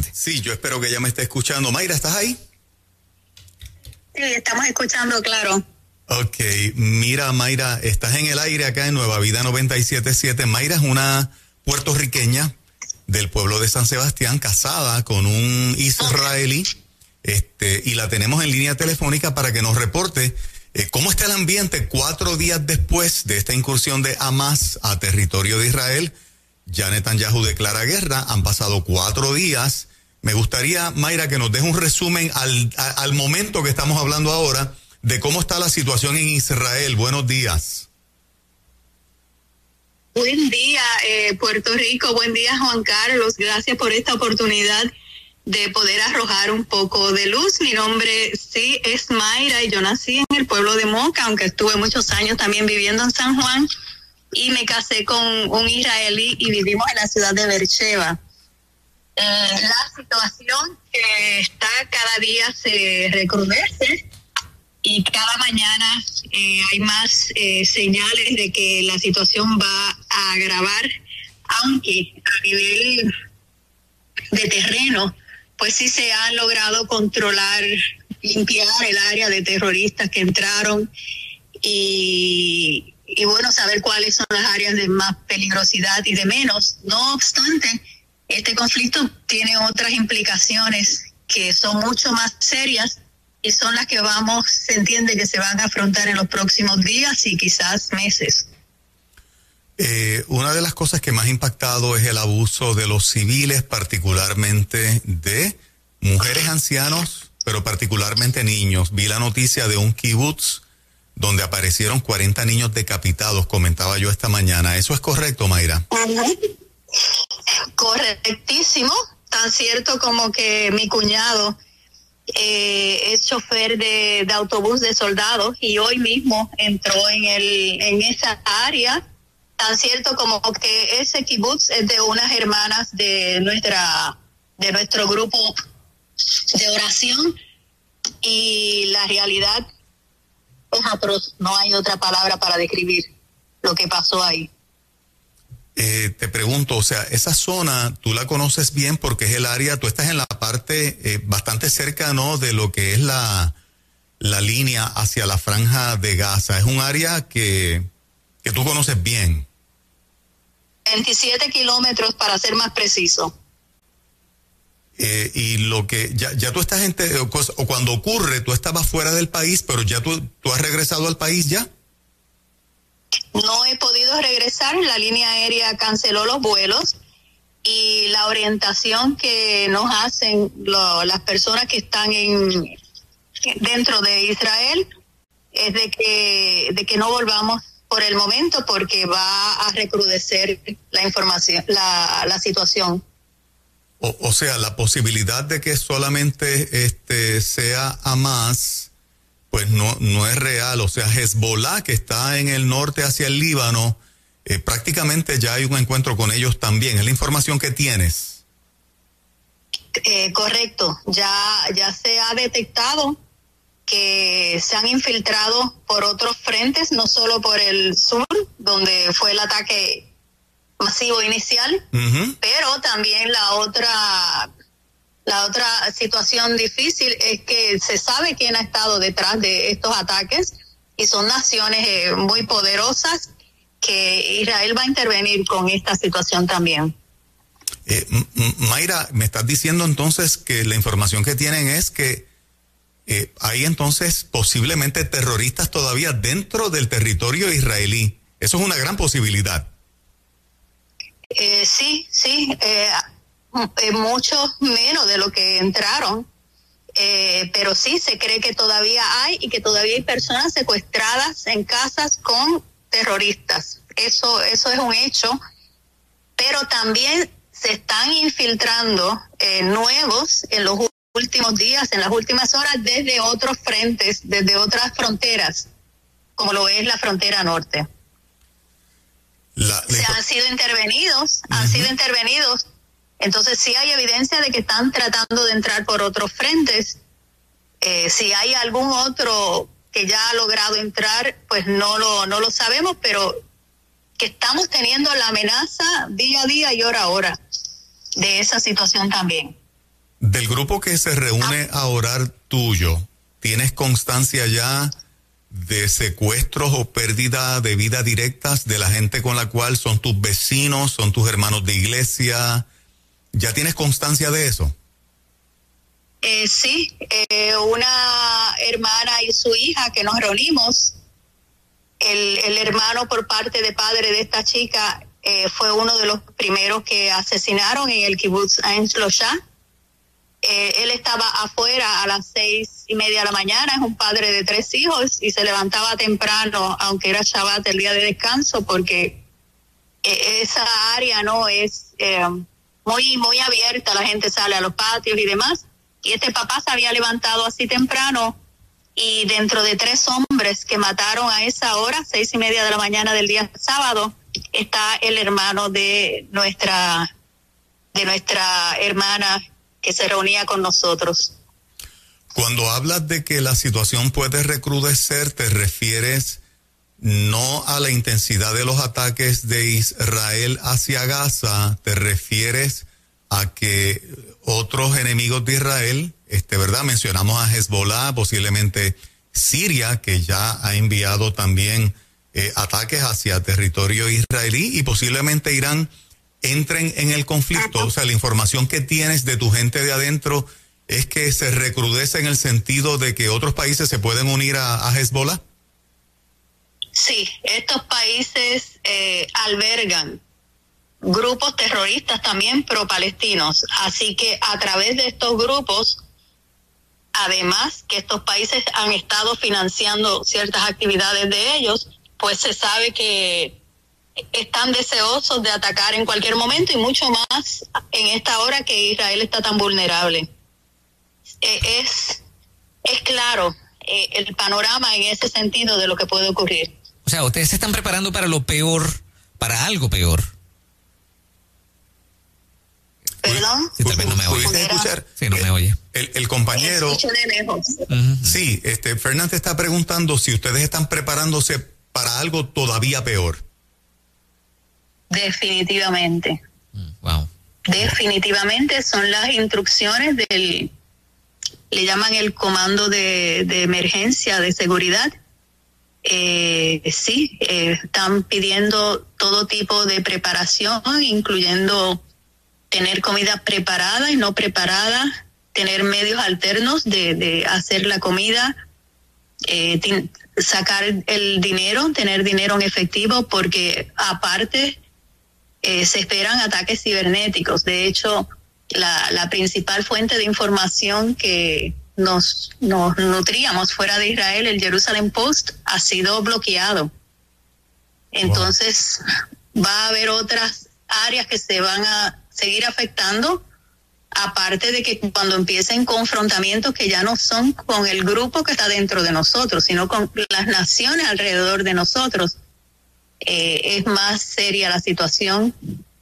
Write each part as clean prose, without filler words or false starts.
adelante. Sí, yo espero que ella me esté escuchando. Mayra, ¿estás ahí? Sí, estamos escuchando, claro. Ok, mira, Mayra, estás en el aire acá en Nueva Vida 97.7. Mayra es una puertorriqueña del pueblo de San Sebastián, casada con un israelí, y la tenemos en línea telefónica para que nos reporte cómo está el ambiente 4 días después de esta incursión de Hamas a territorio de Israel. Ya Netanyahu declara guerra, han pasado 4 días. Me gustaría, Mayra, que nos deje un resumen al momento que estamos hablando ahora de cómo está la situación en Israel. Buenos días. Buen día, Puerto Rico. Buen día, Juan Carlos. Gracias por esta oportunidad de poder arrojar un poco de luz. Mi nombre sí es Mayra y yo nací en el pueblo de Moca, aunque estuve muchos años también viviendo en San Juan, y me casé con un israelí y vivimos en la ciudad de Beersheba. La situación que está cada día se recrudece y cada mañana hay más señales de que la situación va a agravar, aunque a nivel de terreno, pues sí se ha logrado controlar, limpiar el área de terroristas que entraron y bueno, saber cuáles son las áreas de más peligrosidad y de menos. No obstante, este conflicto tiene otras implicaciones que son mucho más serias y son las que se entiende que se van a afrontar en los próximos días y quizás meses. Una de las cosas que más ha impactado es el abuso de los civiles, particularmente de mujeres, ancianos, pero particularmente niños. Vi la noticia de un kibutz donde aparecieron 40 niños decapitados, comentaba yo esta mañana. ¿Eso es correcto, Mayra? Correctísimo, tan cierto como que mi cuñado es chofer de autobús de soldados y hoy mismo entró en esa área, tan cierto como que ese kibutz es de unas hermanas de nuestro grupo de oración y la realidad es atroz, no hay otra palabra para describir lo que pasó ahí. Te pregunto, o sea, esa zona, tú la conoces bien porque es el área, tú estás en la parte bastante cerca, ¿no?, de lo que es la línea hacia la franja de Gaza. Es un área que tú conoces bien. 27 kilómetros para ser más preciso. Y lo que, ya tú estás o cuando ocurre, tú estabas fuera del país, pero ya tú has regresado al país ya. No he podido regresar, la línea aérea canceló los vuelos y la orientación que nos hacen las personas que están dentro de Israel es de que no volvamos por el momento porque va a recrudecer la información, la situación. O sea, la posibilidad de que solamente sea Hamas, pues no es real. O sea, Hezbollah, que está en el norte hacia el Líbano, prácticamente ya hay un encuentro con ellos también. ¿Es la información que tienes? Correcto. Ya se ha detectado que se han infiltrado por otros frentes, no solo por el sur, donde fue el ataque masivo inicial, pero también la otra situación difícil es que se sabe quién ha estado detrás de estos ataques y son naciones muy poderosas que Israel va a intervenir con esta situación también. Mayra, me estás diciendo entonces que la información que tienen es que hay entonces posiblemente terroristas todavía dentro del territorio israelí. Eso es una gran posibilidad. Sí, mucho menos de lo que entraron, pero sí se cree que todavía hay y que todavía hay personas secuestradas en casas con terroristas. Eso es un hecho, pero también se están infiltrando nuevos en los últimos días, en las últimas horas, desde otros frentes, desde otras fronteras, como lo es la frontera norte. Han sido intervenidos, entonces sí hay evidencia de que están tratando de entrar por otros frentes. Si hay algún otro que ya ha logrado entrar, pues no lo sabemos, pero que estamos teniendo la amenaza día a día y hora a hora de esa situación también. Del grupo que se reúne a orar tuyo, ¿tienes constancia ya de secuestros o pérdida de vida directas de la gente con la cual son tus vecinos, son tus hermanos de iglesia? ¿Ya tienes constancia de eso? Sí, una hermana y su hija que nos reunimos, el hermano por parte de padre de esta chica fue uno de los primeros que asesinaron en el kibutz Ain Shloshah. Él estaba afuera a las 6:30 de la mañana, es un padre de 3 hijos y se levantaba temprano, aunque era Shabbat, el día de descanso, porque esa área no es muy abierta, la gente sale a los patios y demás. Y este papá se había levantado así temprano y dentro de 3 hombres que mataron a esa hora, 6:30 de la mañana del día sábado, está el hermano de nuestra hermana que se reunía con nosotros. Cuando hablas de que la situación puede recrudecer, ¿te refieres no a la intensidad de los ataques de Israel hacia Gaza? ¿Te refieres a que otros enemigos de Israel, verdad? Mencionamos a Hezbollah, posiblemente Siria, que ya ha enviado también ataques hacia territorio israelí, y posiblemente Irán entren en el conflicto. O sea, la información que tienes de tu gente de adentro es que se recrudece en el sentido de que otros países se pueden unir a Hezbollah. Sí, estos países albergan grupos terroristas también pro-palestinos, así que a través de estos grupos, además que estos países han estado financiando ciertas actividades de ellos, pues se sabe que están deseosos de atacar en cualquier momento, y mucho más en esta hora que Israel está tan vulnerable. Es claro el panorama en ese sentido de lo que puede ocurrir. O sea, ustedes se están preparando para lo peor, para algo peor. ¿Perdón? Sí, tal vez no me oye. ¿Pudiste escuchar? Sí, no me oye. El compañero... Escucho de lejos. Sí, Fernández está preguntando si ustedes están preparándose para algo todavía peor. Definitivamente. Wow. Definitivamente son las instrucciones le llaman el comando de emergencia de seguridad. Están pidiendo todo tipo de preparación, incluyendo tener comida preparada y no preparada, tener medios alternos de hacer la comida, sacar el dinero, tener dinero en efectivo, porque aparte se esperan ataques cibernéticos. De hecho, la principal fuente de información que nos nutríamos fuera de Israel, el Jerusalem Post, ha sido bloqueado. Entonces, va a haber otras áreas que se van a seguir afectando, aparte de que cuando empiecen confrontamientos que ya no son con el grupo que está dentro de nosotros, sino con las naciones alrededor de nosotros, es más seria la situación.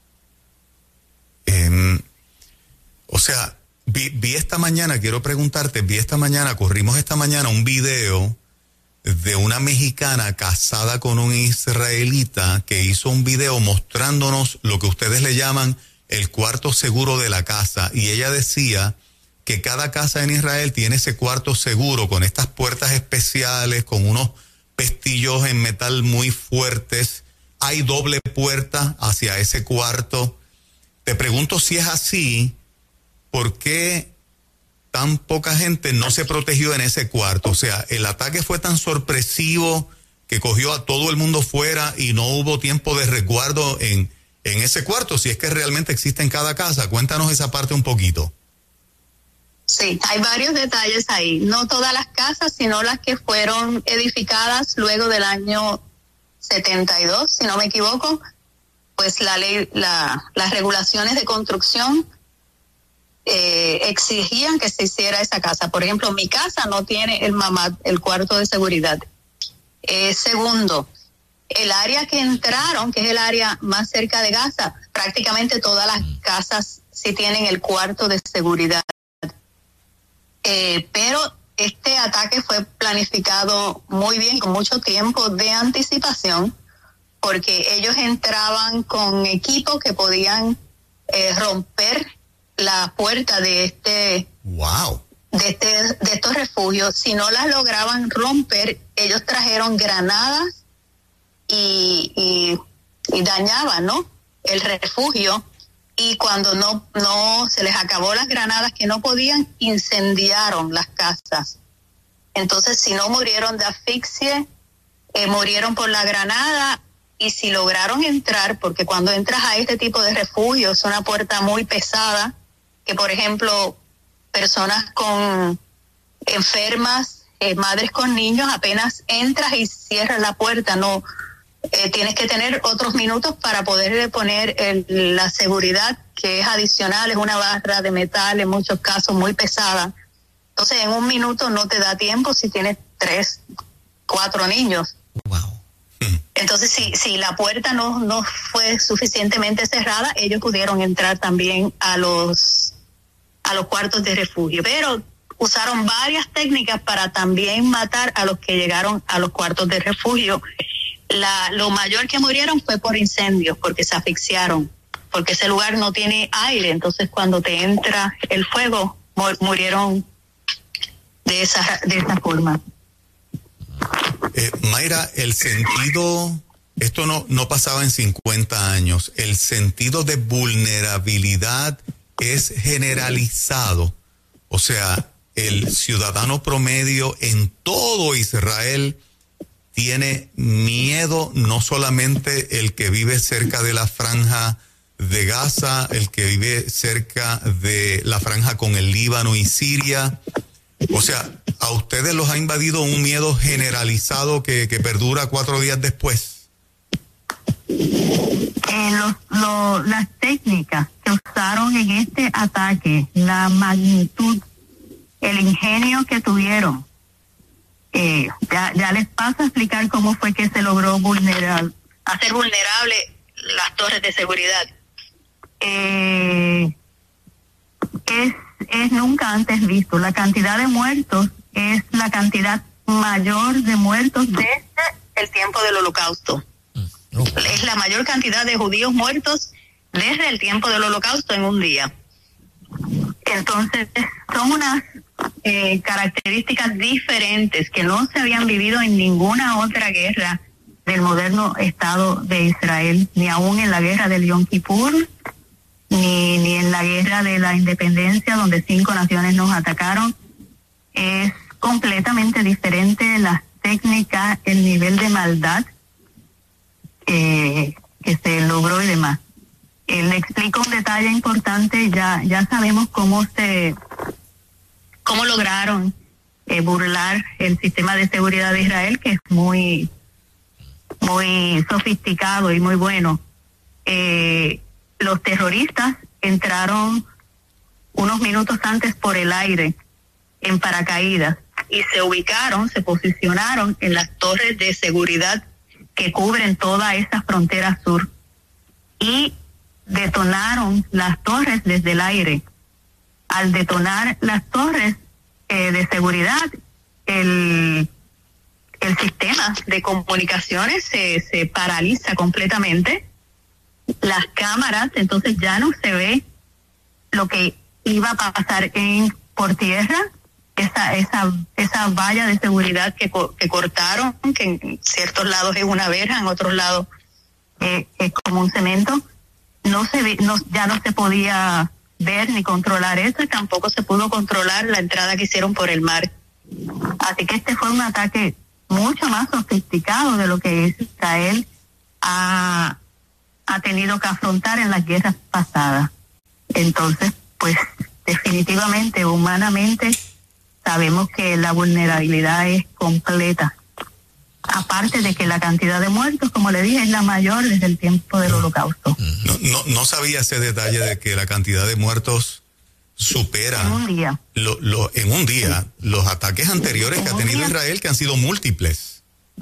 O sea, vi esta mañana, quiero preguntarte, corrimos esta mañana un video de una mexicana casada con un israelita que hizo un video mostrándonos lo que ustedes le llaman el cuarto seguro de la casa, y ella decía que cada casa en Israel tiene ese cuarto seguro con estas puertas especiales, con unos pestillos en metal muy fuertes, hay doble puerta hacia ese cuarto. Te pregunto si es así, ¿por qué tan poca gente no se protegió en ese cuarto? O sea, el ataque fue tan sorpresivo que cogió a todo el mundo fuera y no hubo tiempo de resguardo en ese cuarto, si es que realmente existe en cada casa. Cuéntanos esa parte un poquito. Sí, hay varios detalles ahí. No todas las casas, sino las que fueron edificadas luego del año 72, si no me equivoco, pues la ley, las regulaciones de construcción exigían que se hiciera esa casa. Por ejemplo, mi casa no tiene el mamad, el cuarto de seguridad. Segundo, el área que entraron, que es el área más cerca de Gaza, prácticamente todas las casas sí tienen el cuarto de seguridad. Pero este ataque fue planificado muy bien, con mucho tiempo de anticipación, porque ellos entraban con equipos que podían romper la puerta de Wow. de estos refugios. Si no las lograban romper, ellos trajeron granadas y dañaban, ¿no?, el refugio. Y cuando no se les acabó las granadas que no podían, incendiaron las casas. Entonces, si no murieron de asfixia, murieron por la granada. Y si lograron entrar, porque cuando entras a este tipo de refugio es una puerta muy pesada, que por ejemplo personas con enfermas, madres con niños, apenas entras y cierras la puerta, no tienes que tener otros minutos para poder poner la seguridad, que es adicional, es una barra de metal en muchos casos muy pesada. Entonces en un minuto no te da tiempo si tienes 3, 4 niños. Wow. Entonces, si la puerta no fue suficientemente cerrada, ellos pudieron entrar también a los cuartos de refugio. Pero usaron varias técnicas para también matar a los que llegaron a los cuartos de refugio. Lo mayor que murieron fue por incendios, porque se asfixiaron, porque ese lugar no tiene aire. Entonces, cuando te entra el fuego, murieron de esa forma. Mayra, el sentido, esto no pasaba en 50 años, el sentido de vulnerabilidad es generalizado. O sea, el ciudadano promedio en todo Israel tiene miedo, no solamente el que vive cerca de la franja de Gaza, el que vive cerca de la franja con el Líbano y Siria. O sea, ¿a ustedes los ha invadido un miedo generalizado que perdura 4 días después? Las técnicas que usaron en este ataque, la magnitud, el ingenio que tuvieron, ya les paso a explicar cómo fue que se logró hacer vulnerable las torres de seguridad. Es nunca antes visto. La cantidad de muertos es la cantidad mayor de muertos desde el tiempo del Holocausto. Es la mayor cantidad de judíos muertos desde el tiempo del Holocausto en un día. Entonces, son unas características diferentes que no se habían vivido en ninguna otra guerra del moderno Estado de Israel, ni aún en la guerra del Yom Kippur, ni en la guerra de la independencia, donde 5 naciones nos atacaron. Es completamente diferente las técnicas, el nivel de maldad que se logró y demás. Le explico un detalle importante. Ya sabemos cómo lograron burlar el sistema de seguridad de Israel, que es muy sofisticado y muy bueno. Los terroristas entraron unos minutos antes por el aire en paracaídas y se posicionaron en las torres de seguridad que cubren toda esa frontera sur y detonaron las torres desde el aire. Al detonar las torres de seguridad, el sistema de comunicaciones se paraliza completamente. Las cámaras, entonces ya no se ve lo que iba a pasar por tierra, esa valla de seguridad que cortaron, que en ciertos lados es una verja, en otros lados es como un cemento. Ya no se podía ver ni controlar eso, y tampoco se pudo controlar la entrada que hicieron por el mar. Así que este fue un ataque mucho más sofisticado de lo que Israel ha tenido que afrontar en las guerras pasadas. Entonces, pues definitivamente, humanamente, sabemos que la vulnerabilidad es completa. Aparte de que la cantidad de muertos, como le dije, es la mayor desde el tiempo del Holocausto. No sabía ese detalle de que la cantidad de muertos supera en un día. En un día los ataques anteriores que ha tenido Israel, que han sido múltiples.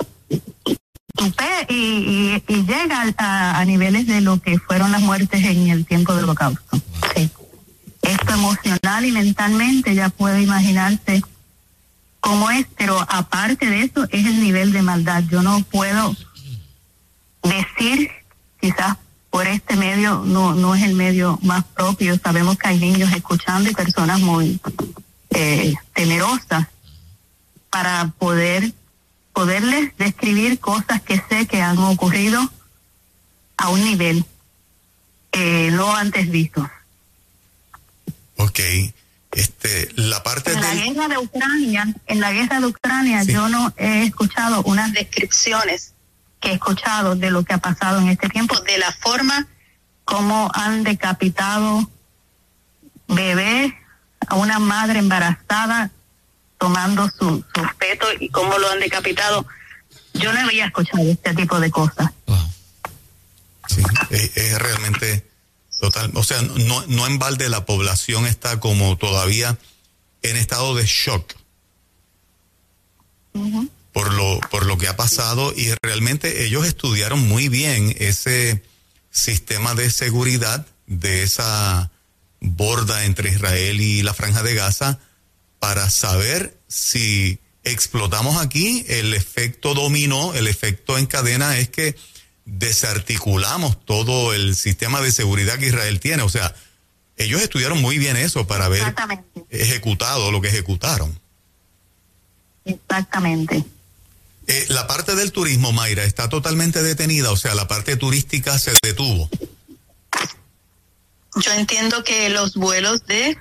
Y llega a niveles de lo que fueron las muertes en el tiempo del Holocausto. Sí. Esto emocional y mentalmente ya puede imaginarse cómo es, pero aparte de eso es el nivel de maldad. Yo no puedo decir, quizás por este medio no es el medio más propio. Sabemos que hay niños escuchando y personas muy temerosas para poderles describir cosas que sé que han ocurrido a un nivel no antes visto. Ok. La parte en la guerra de Ucrania sí. Yo no he escuchado unas descripciones que he escuchado de lo que ha pasado en este tiempo, de la forma como han decapitado bebés, a una madre embarazada tomando su feto y cómo lo han decapitado. Yo no había escuchado este tipo de cosas. Wow. Sí, es realmente total, o sea, no en balde la población está como todavía en estado de shock por lo que ha pasado, y realmente ellos estudiaron muy bien ese sistema de seguridad de esa borda entre Israel y la Franja de Gaza para saber si explotamos aquí, el efecto dominó, el efecto en cadena es que desarticulamos todo el sistema de seguridad que Israel tiene. O sea, ellos estudiaron muy bien eso para haber ejecutado lo que ejecutaron. Exactamente. La parte del turismo, Mayra, está totalmente detenida, o sea, la parte turística se detuvo. Yo entiendo que los vuelos de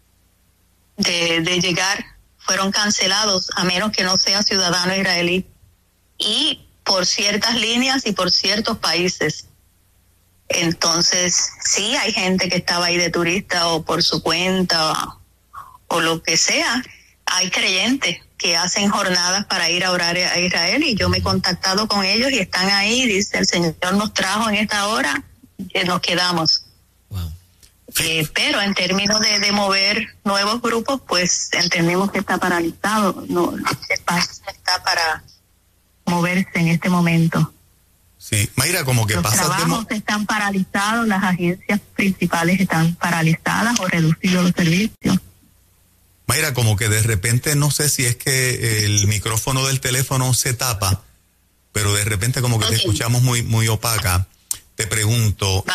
llegar fueron cancelados, a menos que no sea ciudadano israelí, y por ciertas líneas y por ciertos países. Entonces, sí hay gente que estaba ahí de turista o por su cuenta o lo que sea. Hay creyentes que hacen jornadas para ir a orar a Israel, y yo me he contactado con ellos y están ahí. Dice, el Señor nos trajo en esta hora, nos quedamos. Wow. Pero en términos de mover nuevos grupos, pues entendemos que está paralizado. No, ese país está para moverse en este momento. Sí, Mayra, como que los pasa... Los trabajos están paralizados, las agencias principales están paralizadas o reducidos los servicios. Mayra, como que de repente, no sé si es que el micrófono del teléfono se tapa, pero de repente como que te escuchamos muy opaca. Te pregunto,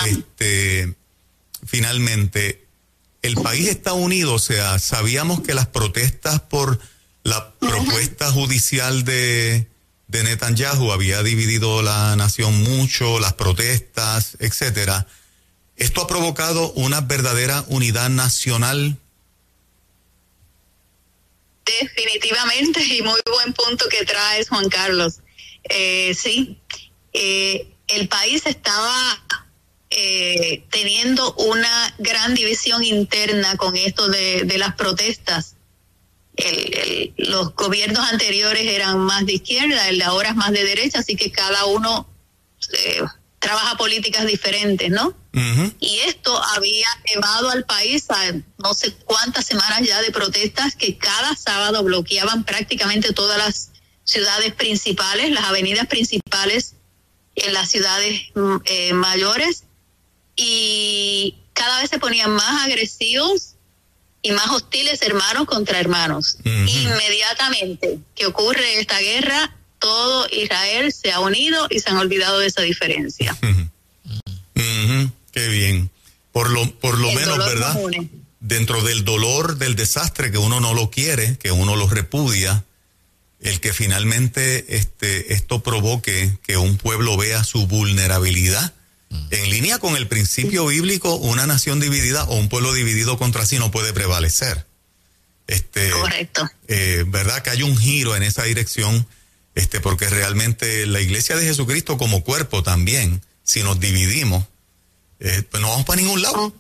finalmente, ¿el país está unido? O sea, sabíamos que las protestas por la propuesta judicial de Netanyahu había dividido la nación mucho, las protestas, etcétera. ¿Esto ha provocado una verdadera unidad nacional? Definitivamente, y muy buen punto que traes, Juan Carlos. Sí, el país estaba teniendo una gran división interna con esto de las protestas. Los gobiernos anteriores eran más de izquierda, el de ahora es más de derecha, así que cada uno trabaja políticas diferentes, ¿no? Uh-huh. Y esto había llevado al país a no sé cuántas semanas ya de protestas que cada sábado bloqueaban prácticamente todas las ciudades principales, las avenidas principales en las ciudades mayores, y cada vez se ponían más agresivos y más hostiles hermanos contra hermanos. Uh-huh. Inmediatamente que ocurre esta guerra, todo Israel se ha unido y se han olvidado de esa diferencia. Uh-huh. Uh-huh. Qué bien. Por lo menos, ¿verdad? Común. Dentro del dolor, del desastre, que uno no lo quiere, que uno lo repudia, el que finalmente esto provoque que un pueblo vea su vulnerabilidad, en línea con el principio bíblico, una nación dividida o un pueblo dividido contra sí no puede prevalecer. Correcto. ¿Verdad? Que hay un giro en esa dirección, porque realmente la Iglesia de Jesucristo como cuerpo también, si nos dividimos, pues no vamos para ningún lado.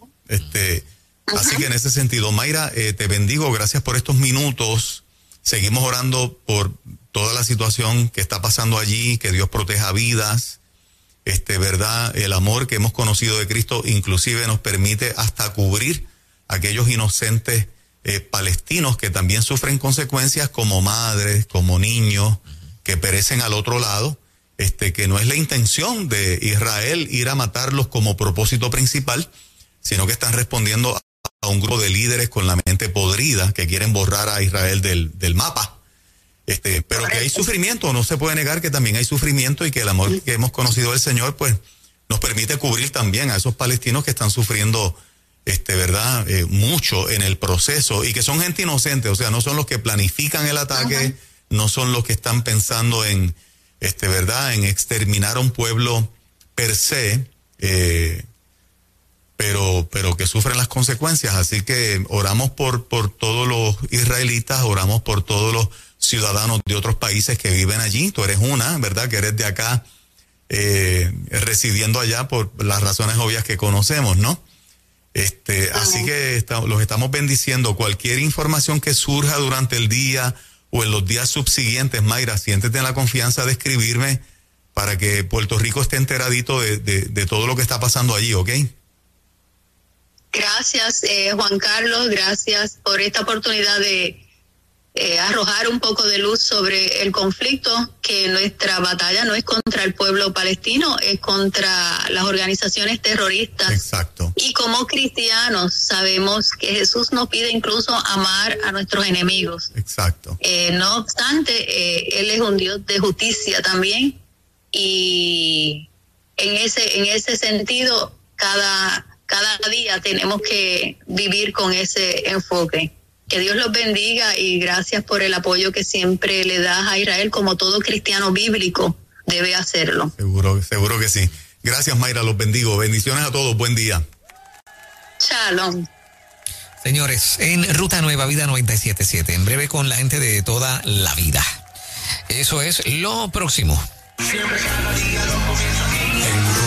Así que en ese sentido, Mayra, te bendigo, gracias por estos minutos. Seguimos orando por toda la situación que está pasando allí, que Dios proteja vidas. ¿Verdad? El amor que hemos conocido de Cristo inclusive nos permite hasta cubrir a aquellos inocentes palestinos que también sufren consecuencias, como madres, como niños que perecen al otro lado, que no es la intención de Israel ir a matarlos como propósito principal, sino que están respondiendo a un grupo de líderes con la mente podrida que quieren borrar a Israel del mapa. Pero que hay sufrimiento, no se puede negar que también hay sufrimiento, y que el amor que hemos conocido del Señor, pues nos permite cubrir también a esos palestinos que están sufriendo, ¿verdad? Mucho en el proceso y que son gente inocente, o sea, no son los que planifican el ataque, no son los que están pensando en, ¿verdad? En exterminar a un pueblo per se, pero que sufren las consecuencias. Así que oramos por todos los israelitas, oramos por todos los ciudadanos de otros países que viven allí. Tú eres una, ¿verdad? Que eres de acá, residiendo allá por las razones obvias que conocemos, ¿no? Así que los estamos bendiciendo. Cualquier información que surja durante el día o en los días subsiguientes, Mayra, siéntete en la confianza de escribirme para que Puerto Rico esté enteradito de todo lo que está pasando allí, ¿ok? Gracias, Juan Carlos, gracias por esta oportunidad de arrojar un poco de luz sobre el conflicto, que nuestra batalla no es contra el pueblo palestino, es contra las organizaciones terroristas. Exacto. Y como cristianos sabemos que Jesús nos pide incluso amar a nuestros enemigos. Exacto. No obstante, Él es un Dios de justicia también, y en ese sentido cada día tenemos que vivir con ese enfoque. Que Dios los bendiga y gracias por el apoyo que siempre le das a Israel, como todo cristiano bíblico debe hacerlo. Seguro que sí. Gracias, Mayra, los bendigo. Bendiciones a todos, buen día. Shalom. Señores, en Ruta Nueva Vida 97.7, en breve con la gente de toda la vida. Eso es lo próximo. Siempre cada día lo comienzo aquí.